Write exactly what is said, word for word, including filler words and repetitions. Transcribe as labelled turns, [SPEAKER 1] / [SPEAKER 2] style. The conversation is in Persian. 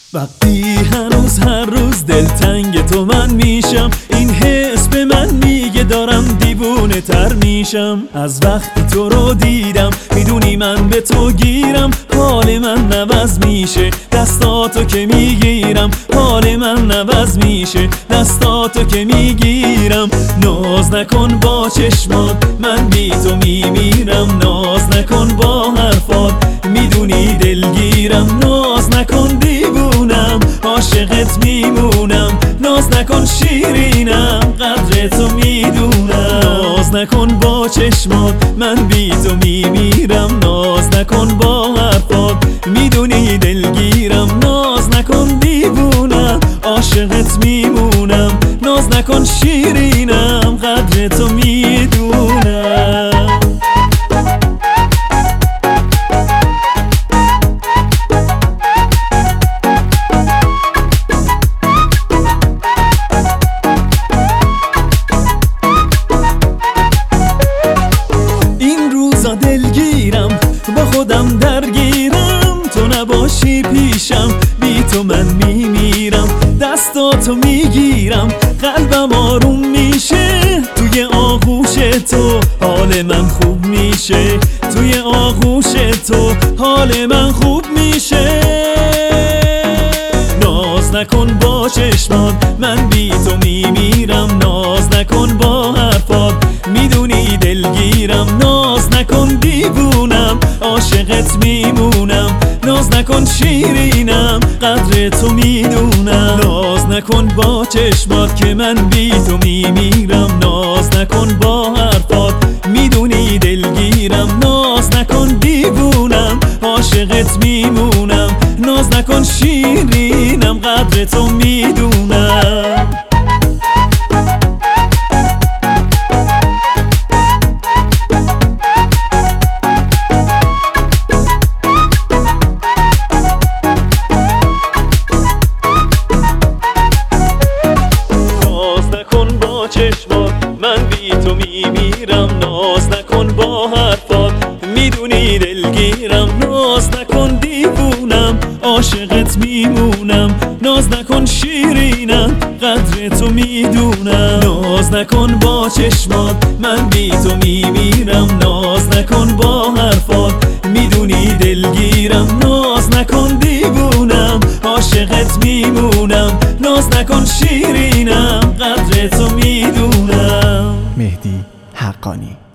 [SPEAKER 1] وقتی هنوز هر روز دلتنگ تو من میشم، این حس به من میگه دارم دیوونه تر میشم. از وقتی تو رو دیدم میدونی من به تو گیرم، حال من عوض میشه دستاتو که میگیرم، حال من عوض میشه دستاتو که میگیرم. ناز نکن با چشمات من بی تو میمیرم، ناز نکن با حرفات میدونی دلگیرم، ناز نکن دیوونم عاشقت میمونم، ناز نکن شیرینم قدر تو میدونم. ناز نکن با چشمات من بی تو میمیرم، ناز نکن با حرفات میدونی دلگیرم، ناز نکن دیوونم عاشقت میمونم، ناز نکن شیرینم قدر تو میدونم. دلگیرم با خودم درگیرم، تو نباشی پیشم بی تو من میمیرم. دستاتو میگیرم قلبم آروم میشه، توی آغوش تو حال من خوب میشه، توی آغوش تو حال من خوب میشه. ناز نکن با چشمات من بی تو میمیرم، ناز نکن با حرفات میدونی دلگیرم، ناز نکن دیوونم عاشقت میمونم، ناز نکن شیرینم قدر تو میدونم. ناز نکن با چشمات که من بی تو میمیرم، ناز نکن با حرفات میدونی دلگیرم، ناز نکن دیوونم عاشقت میمونم، ناز نکن شیرینم قدر تو میدونم. چشمات من بی تو میمیرم، ناز نکن با حرفات میدونی دلگیرم، ناز نکن دیوونم عاشقت میمونم، ناز نکن شیرینم قدر تو میدونم. ناز نکن با چشمات من بی تو میمیرم، ناز نکن با حرفات میدونی دلگیرم، ناز نکن دیوونم عاشقت میمونم، ناز نکن شیرینم قدر تو میدونم.
[SPEAKER 2] مهدی حقانی.